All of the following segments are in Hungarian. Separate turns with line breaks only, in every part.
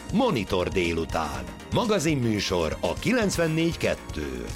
Monitor délután. Magazinműsor a 94.2-n.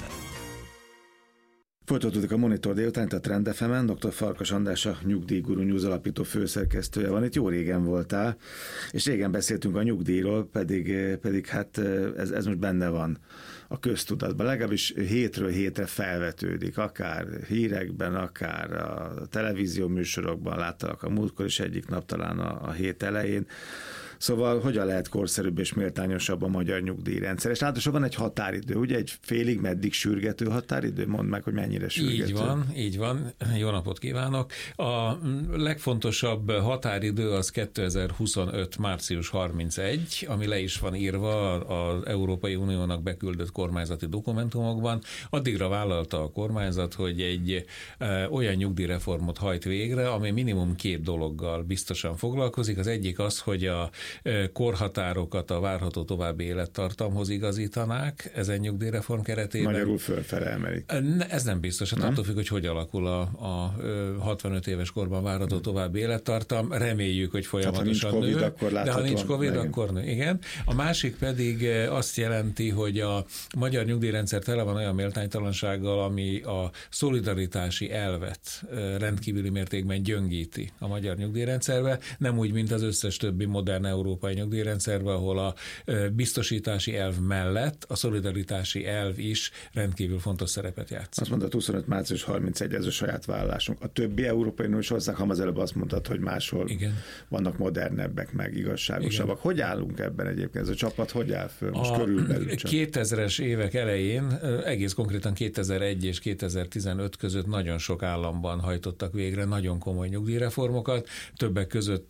Folytatódik a Monitor délután, a Trend FM-en. Dr. Farkas András, a Nyugdíjguru News alapító főszerkesztője van. Itt jó régen voltál, és régen beszéltünk a nyugdíjról, pedig hát ez most benne van a köztudatban. Legalábbis hétről hétre felvetődik, akár hírekben, akár a televízió műsorokban, láttalak a múltkor is egyik nap, talán a hét elején. Szóval hogyan lehet korszerűbb és méltányosabb a magyar nyugdíjrendszer? És általában van egy határidő, ugye egy félig meddig sürgető határidő? Mondd meg, hogy mennyire sürgető.
Így van. Jó napot kívánok. A legfontosabb határidő az 2025. március 31, ami le is van írva az Európai Uniónak beküldött kormányzati dokumentumokban. Addigra vállalta a kormányzat, hogy egy olyan nyugdíjreformot hajt végre, ami minimum 2 dologgal biztosan foglalkozik. Az egyik az, hogy a korhatárokat a várható további élettartamhoz igazítanák ezen nyugdíjreform keretében.
Magyarul fölfele emelik.
Ez nem biztos, attól függ, hogy alakul a 65 éves korban várható további élettartam. Reméljük, hogy folyamatosan nő. De ha nincs Covid, akkor nő. Igen. A másik pedig azt jelenti, hogy a magyar nyugdíjrendszer tele van olyan méltánytalansággal, ami a szolidaritási elvet rendkívüli mértékben gyöngíti a magyar nyugdíjrendszerbe, nem úgy, mint az összes többi modern európai nyugdíjrendszerben, ahol a biztosítási elv mellett a szolidaritási elv is rendkívül fontos szerepet játszik.
Azt mondtad, 25. március 31, ez a saját vállalásunk. A többi európai uniós ország, ha az előbb azt mondtad, hogy máshol vannak modernebbek, meg igazságosabbak. Hogy állunk ebben egyébként? Ez a csapat hogy áll föl most körülbelül?
2000-es évek elején, egész konkrétan 2001 és 2015 között nagyon sok államban hajtottak végre nagyon komoly nyugdíjreformokat, többek között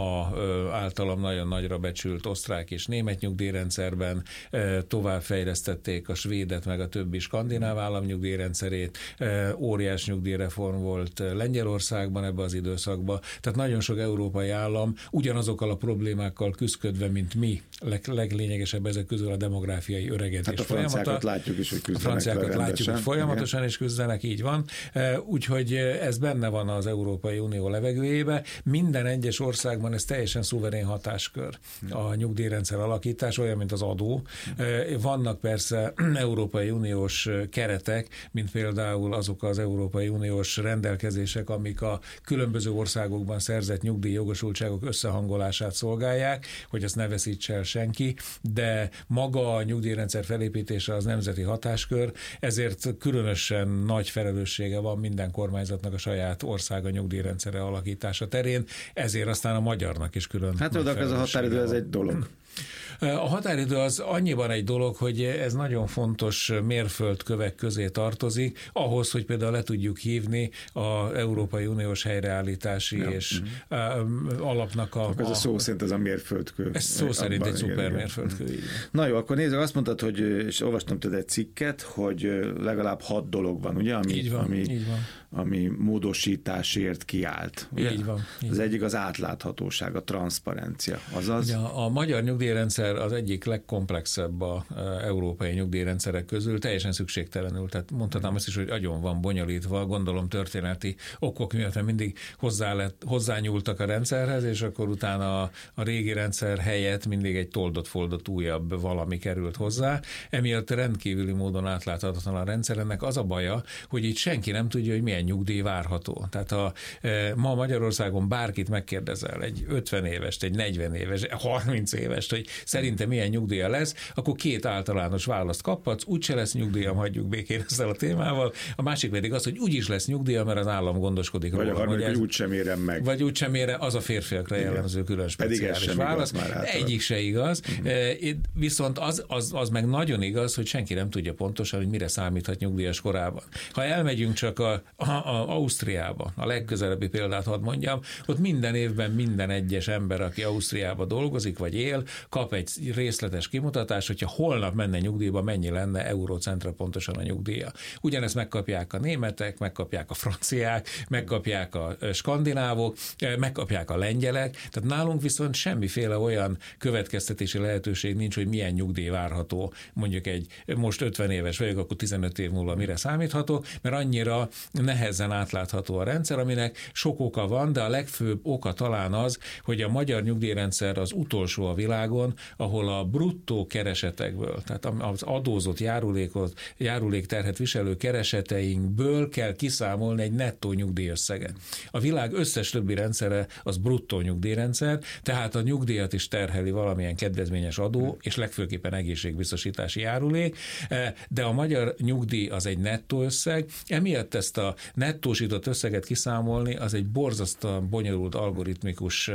általam nagyon nagyra becsült osztrák és német nyugdíjrendszerben, továbbfejlesztették a svédet meg a többi skandináv állam nyugdíjrendszerét, óriás nyugdíjreform volt Lengyelországban ebben az időszakban, tehát nagyon sok európai állam ugyanazokkal a problémákkal küzdködve, mint mi, leglényegesebb ezek közül a demográfiai öregedés
hát a franciákat látjuk is, hogy küzdenek.
A franciákat látjuk, hogy folyamatosan is küzdenek, így van. Úgyhogy ez benne van az Európai Unió levegőjébe. Minden egyes országban ez teljesen szuverén hatáskör a nyugdíjrendszer alakítás, olyan, mint az adó. Vannak persze Európai Uniós keretek, mint például azok az Európai Uniós rendelkezések, amik a különböző országokban szerzett nyugdíjjogosultságok összehangolását szolgálják, hogy azt ne veszítse el senki, de maga a nyugdíjrendszer felépítése az nemzeti hatáskör, ezért különösen nagy felelőssége van minden kormányzatnak a saját országa nyugdíjrendszere alakítása terén, ezért aztán a magyarnak is külön.
Hát oda ez a határidő, ez egy dolog.
A határidő az annyiban egy dolog, hogy ez nagyon fontos mérföldkövek közé tartozik, ahhoz, hogy például le tudjuk hívni az Európai Uniós helyreállítási és alapnak
ez a szó szerint ez a mérföldkő.
Ez szó szerint egy szuper mérföldkő.
Na jó, akkor nézzük, azt mondtad, hogy, és olvastam tőle egy cikket, hogy legalább 6 dolog van, ugye, ami módosításért kiállt. Ugye?
Így van.
Az egyik az átláthatóság, a transzparencia. Azaz?
Ugye a magyar nyugdíjrendszer az egyik legkomplexebb az európai nyugdíjrendszerek közül, teljesen szükségtelenül. Tehát mondhatnám azt is, hogy agyon van bonyolítva, gondolom történeti okok miatt, mert mindig hozzányúltak a rendszerhez, és akkor utána a régi rendszer helyett mindig egy toldott-foldott újabb valami került hozzá. Emiatt rendkívüli módon átláthatatlan a rendszer. Ennek az a baja, hogy itt senki nem tudja, hogy milyen nyugdíj várható. Tehát ha ma Magyarországon bárkit megkérdezel, egy 50 évest, egy 40 éves, 30 évest, hogy szerintem milyen nyugdíja lesz, akkor 2 általános választ kaphatsz, úgyse lesz nyugdíjam, hagyjuk békén ezzel a témával. A másik pedig az, hogy úgyis lesz nyugdíja, mert az állam gondoskodik róla.
Vagy a harmadik, hogy úgysem érem meg.
Vagy úgysem érem, az a férfiakra jellemző külön speciális válasz. Egyik se igaz. Viszont az meg nagyon igaz, hogy senki nem tudja pontosan, hogy mire számíthat nyugdíjas korában. Ha elmegyünk csak a Ausztriába, a legközelebbi példát hadd mondjam, ott minden évben minden egyes ember, aki Ausztriába dolgozik vagy él, kap egy részletes kimutatást, hogyha holnap menne nyugdíjba, mennyi lenne eurócentre pontosan a nyugdíja. Ugyanezt megkapják a németek, megkapják a franciák, megkapják a skandinávok, megkapják a lengyelek, tehát nálunk viszont semmiféle olyan következtetési lehetőség nincs, hogy milyen nyugdíj várható, mondjuk most 50 éves vagyok, akkor 15 év múlva mire számíthatok, mert annyira nehezen átlátható a rendszer, aminek sok oka van, de a legfőbb oka talán az, hogy a magyar nyugdíjrendszer az utolsó a világon, ahol a bruttó keresetekből, tehát az adózott járulékterhet viselő kereseteinkből kell kiszámolni egy nettó nyugdíjösszeget. A világ összes többi rendszere az bruttó nyugdíjrendszer, tehát a nyugdíjat is terheli valamilyen kedvezményes adó, és legfőképpen egészségbiztosítási járulék, de a magyar nyugdíj az egy nettó összeg, emiatt ezt a nettósított összeget kiszámolni, az egy borzasztóan bonyolult algoritmikus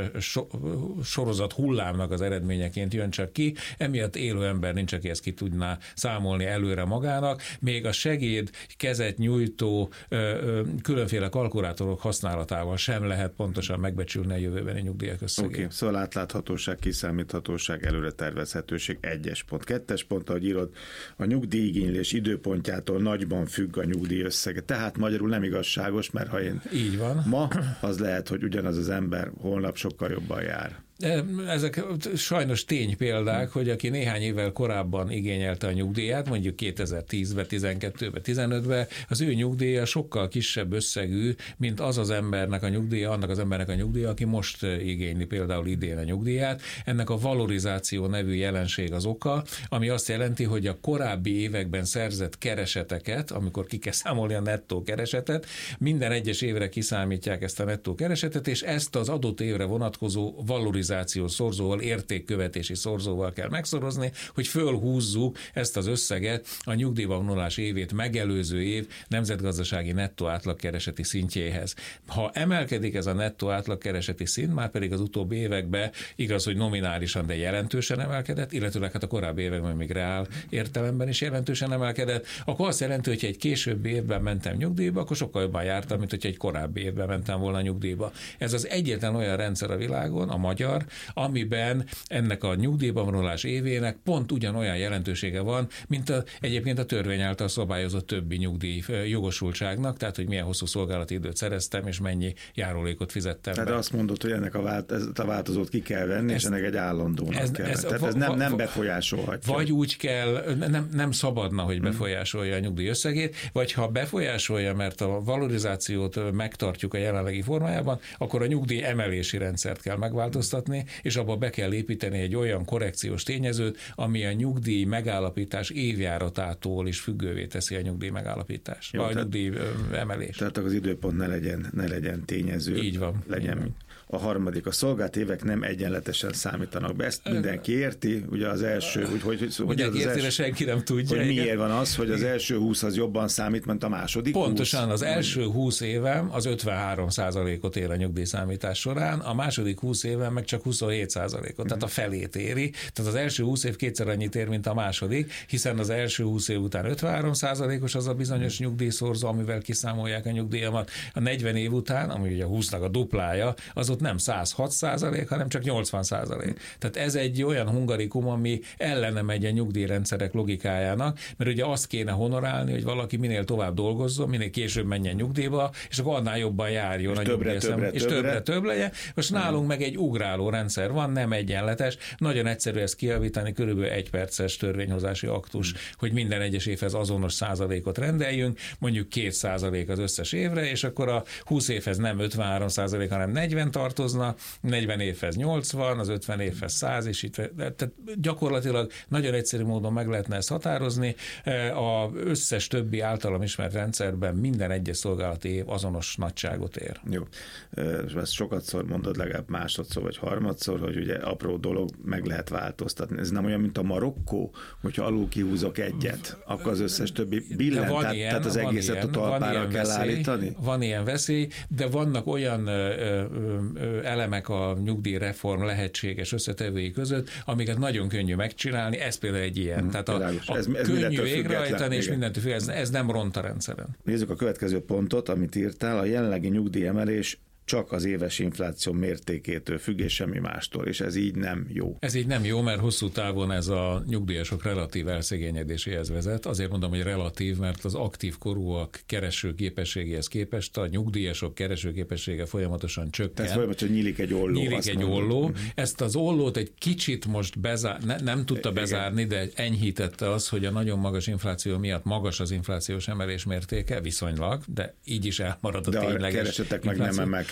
sorozat hullámnak az eredményeként jön csak ki, emiatt élő ember nincs, aki ezt ki tudná számolni előre magának, még a segéd kezet nyújtó különféle kalkulátorok használatával sem lehet pontosan megbecsülni a jövőbeni nyugdíjak összegét.
Oké, szóval átláthatóság, kiszámíthatóság, előre tervezhetőség, 1-es pont. 2-es pont, ahogy írod, a nyugdíjigénylés időpontjától nagyban függ a nyugdíj összege. Tehát magyarul nem igazságos, mert ha én
így van.
Ma, az lehet, hogy ugyanaz az ember holnap sokkal jobban jár.
Ezek sajnos ténypéldák, hogy aki néhány évvel korábban igényelte a nyugdíját, mondjuk 2010-ben, 12-ben, 15-ben, az ő nyugdíja sokkal kisebb összegű, mint az az embernek a nyugdíja, annak az embernek a nyugdíja, aki most igényli például idén a nyugdíját. Ennek a valorizáció nevű jelenség az oka, ami azt jelenti, hogy a korábbi években szerzett kereseteket, amikor ki kell számolni a nettó keresetet, minden egyes évre kiszámítják ezt a nettó keresetet, és ezt az adott évre vonatkozó valorizáció szorzóval, értékkövetési szorzóval kell megszorozni, hogy fölhúzzuk ezt az összeget a nyugdíjba vonulás évét megelőző év nemzetgazdasági nettó átlagkereseti szintjéhez. Ha emelkedik ez a nettó átlagkereseti szint, már pedig az utóbbi években igaz, hogy nominálisan, de jelentősen emelkedett, illetőleg hát a korábbi években még reál értelemben is jelentősen emelkedett, akkor azt jelenti, hogy egy későbbi évben mentem nyugdíjba, akkor sokkal jobban jártam, mint hogy egy korábbi évben mentem volna nyugdíjba. Ez az egyetlen olyan rendszer a világon, a magyar, amiben ennek a nyugdíjba vonulás évének pont ugyanolyan jelentősége van, mint egyébként a törvény által szabályozott többi nyugdíj jogosultságnak, tehát hogy milyen hosszú szolgálati időt szereztem, és mennyi járulékot fizettem be.
Tehát azt mondod, hogy ennek a változót ki kell venni, és ennek egy állandónak kell. Tehát ez nem befolyásolhatja.
Vagy úgy kell, nem szabadna, hogy befolyásolja a nyugdíj összegét, vagy ha befolyásolja, mert a valorizációt megtartjuk a jelenlegi formájában, akkor a nyugdíj emelési rendszert kell megváltoztatni, és abba be kell építeni egy olyan korrekciós tényezőt, ami a nyugdíj megállapítás évjáratától is függővé teszi a nyugdíj megállapítás, vagy a nyugdíj emelés.
Tehát az időpont ne legyen tényező.
Így van.
Legyen. A harmadik, a szolgált évek nem egyenletesen számítanak be. Ezt mindenki érti, ugye az első, hogy
senki nem tudja.
Hogy miért van az, hogy az első 20 az jobban számít, mint a második 20?
Pontosan, az első 20 évem az 53%-ot ér a nyugdíjszámítás során, a második 20 évem meg csak 27%-ot, tehát a felét éri. Tehát az első 20 év kétszer annyit ér, mint a második, hiszen az első 20 év után 53%-os az a bizonyos nyugdíjszorzó, amivel kiszámolják a nyugdíjamat. A 40 év után, ami ugye a 20-nak a duplája, az ott nem 106%, hanem csak 80%. Tehát ez egy olyan hungarikum, ami ellene megy a nyugdíjrendszerek logikájának, mert ugye azt kéne honorálni, hogy valaki minél tovább dolgozzon, minél később menjen nyugdíjba, és akkor annál jobban járjon és a nyugdíjszem, és többre legyen. Most nálunk meg egy ugráló rendszer van, nem egyenletes. Nagyon egyszerű ezt kijavítani, körülbelül 1 perces törvényhozási aktus, hogy minden egyes évhez azonos százalékot rendeljünk, mondjuk 2% az összes évre, és akkor a 20 évhez nem 53%, hanem 40 tartozna, 40 évhez 80, az 50 évhez 100, és itt, tehát gyakorlatilag nagyon egyszerű módon meg lehetne ezt határozni. Az összes többi általam ismert rendszerben minden egyes szolgálati év azonos nagyságot ér.
Jó. Ezt sokatszor mondod, legalább másodszor vagy harmadszor, hogy ugye apró dolog meg lehet változtatni. Ez nem olyan, mint a Marokkó, hogyha alul kihúzok egyet, akkor az összes többi billen, tehát az egészet a talpára kell állítani?
Van ilyen veszély, de vannak olyan elemek a nyugdíjreform lehetséges összetevői között, amiket nagyon könnyű megcsinálni, ez például egy ilyen. Tehát ez könnyű végrehajtani, és mindentől függ, ez nem ront a rendszeren.
Nézzük a következő pontot, amit írtál, a jelenlegi nyugdíjemelés csak az éves infláció mértékétől függ, és semmi mástól, és ez így nem jó.
Ez így nem jó, mert hosszú távon ez a nyugdíjasok relatív elszegényedéséhez vezet. Azért mondom, hogy relatív, mert az aktív korúak keresőképességéhez képest a nyugdíjasok keresőképessége folyamatosan csökken.
Tehát folyamatosan nyílik egy olló.
Nyílik egy olló. Ezt az ollót egy kicsit most nem tudta bezárni, de enyhítette az, hogy a nagyon magas infláció miatt magas az inflációs emelés mértéke, viszonylag, de így is elmarad a tényleges
keresetek meg nem emelkedtek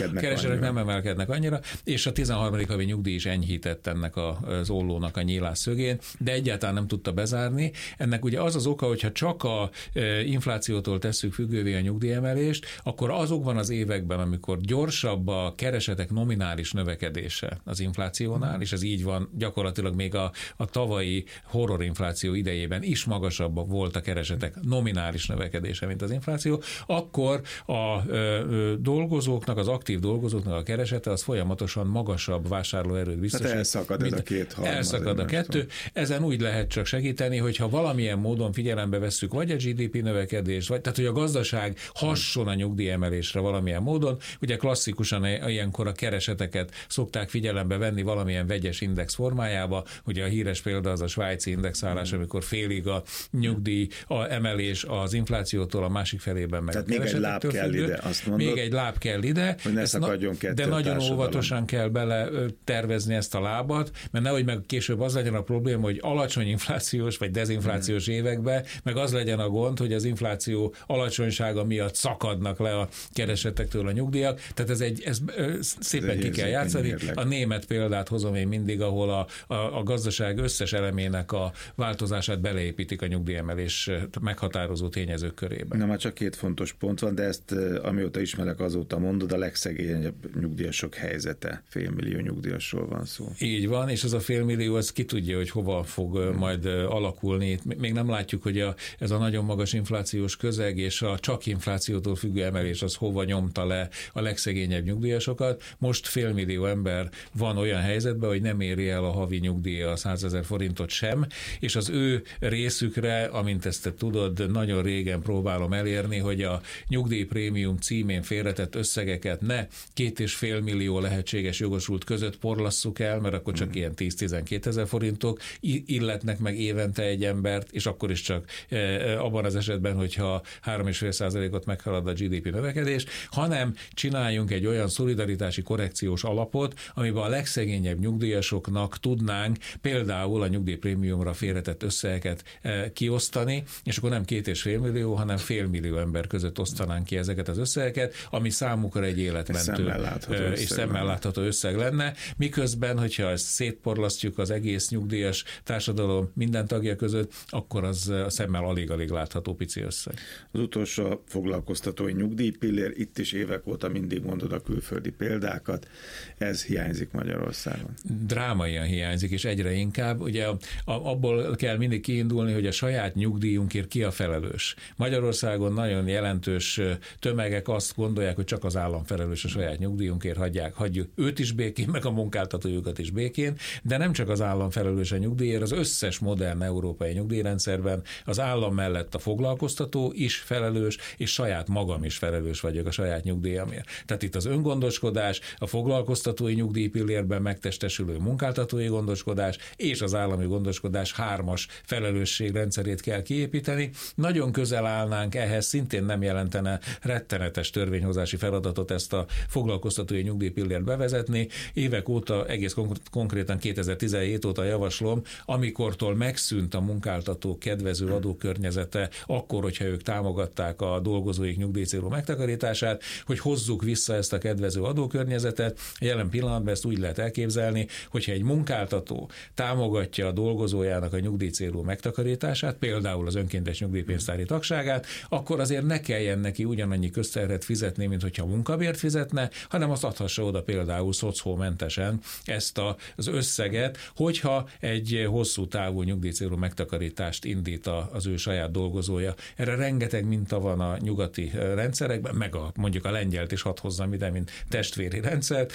nem emelkednek annyira, és a 13. havi nyugdíj is enyhített ennek az ollónak a nyílás szögén, de egyáltalán nem tudta bezárni. Ennek ugye az oka, hogyha csak a inflációtól tesszük függővé a nyugdíjemelést, akkor azokban az években, amikor gyorsabb a keresetek nominális növekedése az inflációnál, és ez így van gyakorlatilag még a tavalyi horrorinfláció idejében is magasabb volt a keresetek nominális növekedése, mint az infláció, akkor a dolgozóknak, az aktív dolgozóknak a keresete az folyamatosan magasabb vásárlóerőt biztosít.
Hát elszakad ez a két halmaz.
Elszakad a kettő. Ezen úgy lehet csak segíteni, hogyha valamilyen módon figyelembe vesszük vagy a GDP növekedést, vagy tehát, hogy a gazdaság hasson a nyugdíjemelésre valamilyen módon. Ugye klasszikusan ilyenkor a kereseteket szokták figyelembe venni valamilyen vegyes index formájába. Ugye a híres példa az a svájci indexálás, amikor félig a nyugdíj emelés az inflációtól, a másik felében meg
tehát a keresetektől függő. Még egy láb kell ide, azt mondod?
Még egy láb kell ide.
Hogy ne szakadjon kettő.
De nagyon óvatosan kell bele tervezni ezt a lábat, mert nehogy meg később az legyen a probléma, hogy alacsony inflációs vagy dezinflációs években, meg az legyen a gond, hogy az infláció alacsonysága miatt szakadnak le a keresetektől a nyugdíjak. Tehát ez szépen ki kell játszani. Mérleg. A német példát hozom én mindig, ahol a gazdaság összes elemének a változását beleépítik a nyugdíjemelés meghatározó tényezők körében.
Na már csak két fontos pont van, de ezt amióta ismerek, azóta mondod, a legszegényebb nyugdíjasok helyzete. 500 000 nyugdíjasról van szó.
Így van, és ez a 500 000 az ki tudja, hogy hova fog majd alakulni. Még nem látjuk, hogy ez a nagyon magas inflációs közeg és a csak inflációtól függő emelés az hova nyomta le a legszegényebb nyugdíjasokat. Most 500 000 ember van olyan helyzetben, hogy nem éri el a havi nyugdíja a 100 000 forintot sem, és az ő részükre, amint ezt te tudod, nagyon régen próbálom elérni, hogy a nyugdíjprémium címén félretett összegeket ne 2,5 millió lehetséges jogosult között porlasszuk el, mert akkor csak ilyen 10-12 000 forintok illetnek meg évente egy embert, és akkor is csak abban az esetben, hogyha 3,5%-ot meghalad a GDP növekedés, hanem csináljunk egy olyan szolidaritási korrekciós alapot, amiben a legszegényebb nyugdíjasoknak tudnánk például a nyugdíjprémiumra félretett összegeket kiosztani, és akkor nem 2,5 millió, hanem 500 000 ember között osztanánk ki ezeket az összegeket, ami számukra egy életmentő és szemmel látható összeg lenne, miközben, hogyha ezt szétporlasztjuk az egész nyugdíjas társadalom minden tagja között, akkor az a szemmel alig-alig látható pici összeg.
Az utolsó foglalkoztatói nyugdíjpillér, itt is évek óta mindig mondod a külföldi példákat, ez hiányzik Magyarországon.
Drámaian hiányzik, és egyre inkább. Ugye abból kell mindig kiindulni, hogy a saját nyugdíjunkért ki a felelős. Magyarországon nagyon jelentős tömegek azt gondolják, hogy csak az állam felelős a saját nyugdíjunkért, hagyjuk őt is békén, meg a munkáltatójukat is békén, de nem csak az állam felelős a nyugdíjért, az összes modern európai nyugdíjrendszerben az állam mellett a foglalkoztató is felelős, és saját magam is felelős vagyok a saját nyugdíjamért. Tehát itt az öngondoskodás, a foglalkoztatói nyugdíjpillérben megtestesülő munkáltatói gondoskodás és az állami gondoskodás hármas felelősségrendszerét kell kiépíteni. Nagyon közel állnánk ehhez, szintén nem jelentene rettenetes törvényhozási feladatot ezt a foglalkoztatói nyugdíjpillért bevezetni. Évek óta, egész konkrétan 2017 óta javaslom, amikortól megszűnt a munkáltató kedvező adókörnyezete, akkor, hogyha ők támogatták a dolgozóik nyugdíjcélú megtakarítását, hogy hozzuk vissza ezt a kedvező adókörnyezetet. Jelen pillanatban ezt úgy lehet elképzelni, hogyha egy munkáltató támogatja a dolgozójának a nyugdíjcélú megtakarítását, például az önkéntes nyugdíjpénztári tagságát, akkor azért ne kelljen neki ugyanannyi közterhet fizetni, mint hogyha munkabért fizetne, hanem azt adhassa oda például szocómentesen ezt az összeget, hogyha egy hosszú távú nyugdíjcélú megtakarítást indít az ő saját dolgozója. Erre rengeteg minta van a nyugati rendszerekben, meg mondjuk a lengyelt is hadd hozzam ide, mint testvéri rendszert.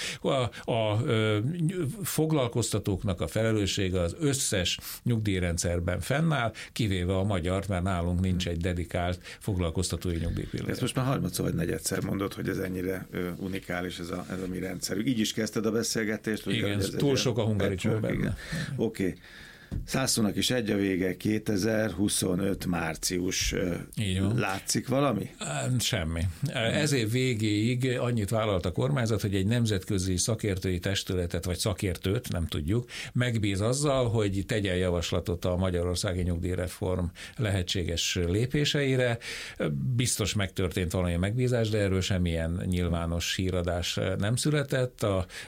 A foglalkoztatóknak a felelőssége az összes nyugdíjrendszerben fennáll, kivéve a magyart, mert nálunk nincs egy dedikált foglalkoztatói nyugdíjpillér.
Ezt most már harmadszor vagy negyedszer mondod, hogy ez ennyire unikális ez a mi rendszerünk. Így is kezdted a beszélgetést?
Igen, túl sok a hungarikus benne.
Oké. 100-szónak is egy a vége, 2025 március. Látszik valami?
Semmi. Ez év végéig annyit vállalt a kormányzat, hogy egy nemzetközi szakértői testületet, vagy szakértőt, nem tudjuk, megbíz azzal, hogy tegyen javaslatot a magyarországi nyugdíjreform lehetséges lépéseire. Biztos megtörtént valami megbízás, de erről semmilyen nyilvános híradás nem született.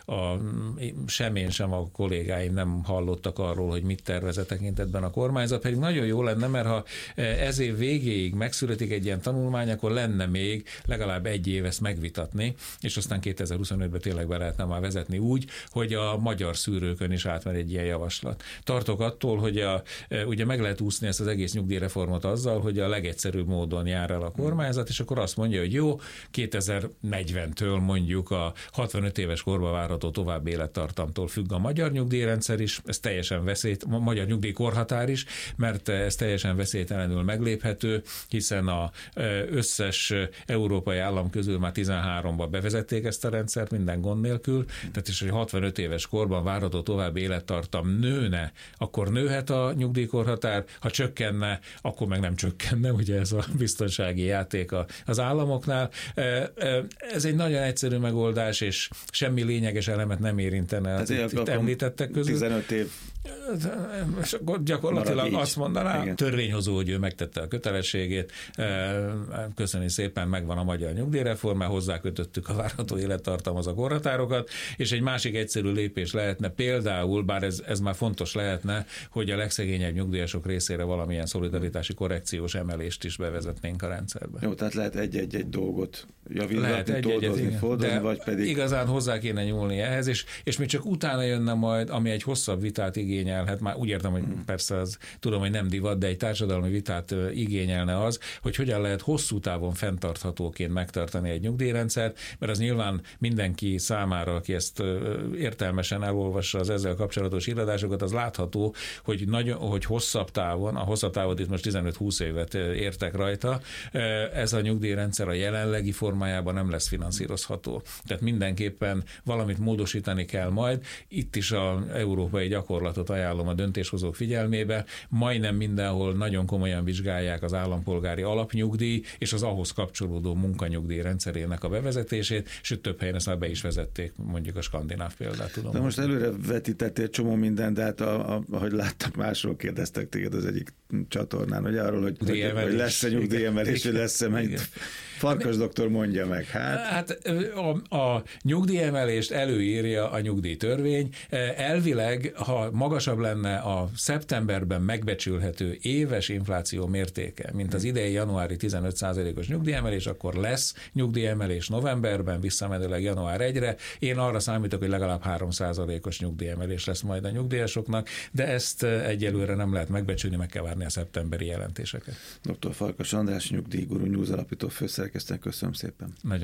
Sem én, sem a kollégáim nem hallottak arról, hogy mit tervez a tekintetben a kormányzat, pedig nagyon jó lenne, mert ha ez év végéig megszületik egy ilyen tanulmány, akkor lenne még legalább egy év ezt megvitatni, és aztán 2025-ben tényleg be lehetne már vezetni úgy, hogy a magyar szűrőkön is átmegy egy ilyen javaslat. Tartok attól, hogy ugye meg lehet úszni ezt az egész nyugdíjreformot azzal, hogy a legegyszerűbb módon jár el a kormányzat, és akkor azt mondja, hogy jó, 2040-től mondjuk a 65 éves korba várható további élettartamtól függ a magyar nyugdíjrendszer is, ez teljesen magyar nyugdíjkorhatár is, mert ez teljesen veszélytelenül megléphető, hiszen az összes európai állam közül már 13-ban bevezették ezt a rendszert minden gond nélkül, tehát is, hogy 65 éves korban várható további élettartam nőne, akkor nőhet a nyugdíjkorhatár, ha csökkenne, akkor meg nem csökkenne, ugye ez a biztonsági játék az államoknál. Ez egy nagyon egyszerű megoldás, és semmi lényeges elemet nem érintene az itt említettek közül.
15 év.
És akkor gyakorlatilag azt mondaná, törvényhozó, hogy ő megtette a kötelességét, köszönjük szépen, megvan a magyar nyugdíjreform, mert hozzákötöttük a várható élettartamhoz a korhatárokat, és egy másik egyszerű lépés lehetne például, bár ez már fontos lehetne, hogy a legszegényebb nyugdíjasok részére valamilyen szolidaritási korrekciós emelést is bevezetnénk a rendszerbe.
Jó, tehát lehet egy dolgot javítani, toldozni, fordozni, vagy pedig...
Igazán hozzá kéne nyúlni ehhez, és még csak utána jönne majd, ami egy hosszabb vitát igényelhet, már úgy értem, hogy persze az, tudom, hogy nem divat, de egy társadalmi vitát igényelne az, hogy hogyan lehet hosszú távon fenntarthatóként megtartani egy nyugdíjrendszert, mert az nyilván mindenki számára, aki ezt értelmesen elolvassa az ezzel kapcsolatos iradásokat, az látható, hogy hosszabb távon, a hosszabb távot itt most 15-20 évet értek rajta, ez a nyugdíjrendszer a jelenlegi formájában nem lesz finanszírozható. Tehát mindenképpen valamit módosítani kell majd. Itt is az európai gyakorlatot ajánlom a döntéshozók figyelmébe. Majdnem mindenhol nagyon komolyan vizsgálják az állampolgári alapnyugdíj és az ahhoz kapcsolódó munkanyugdíj rendszerének a bevezetését, sőt több helyen ezt már be is vezették, mondjuk a skandináv példát tudom.
De most előre vetítettél csomó mindent, de hát ahogy láttam, másról kérdeztek téged az egyik csatornán, hogy arról, hogy lesz-e nyugdíjemelés, hogy lesz-e meg. Farkas doktor mondja meg.
Hát a nyugdíjemelést előírja a nyugdíjtörvény. Elvileg, ha magasabb lenne a szeptemberben megbecsülhető éves infláció mértéke, mint az idei januári 15%-os nyugdíjemelés, akkor lesz nyugdíjemelés novemberben, visszamenőleg január 1-re. Én arra számítok, hogy legalább 3%-os nyugdíjemelés lesz majd a nyugdíjasoknak, de ezt egyelőre nem lehet megbecsülni, meg kell várni a szeptemberi jelentéseket.
Dr. Farkas András, Nyugdíjguru News alapító főszerkesztő, köszönöm szépen.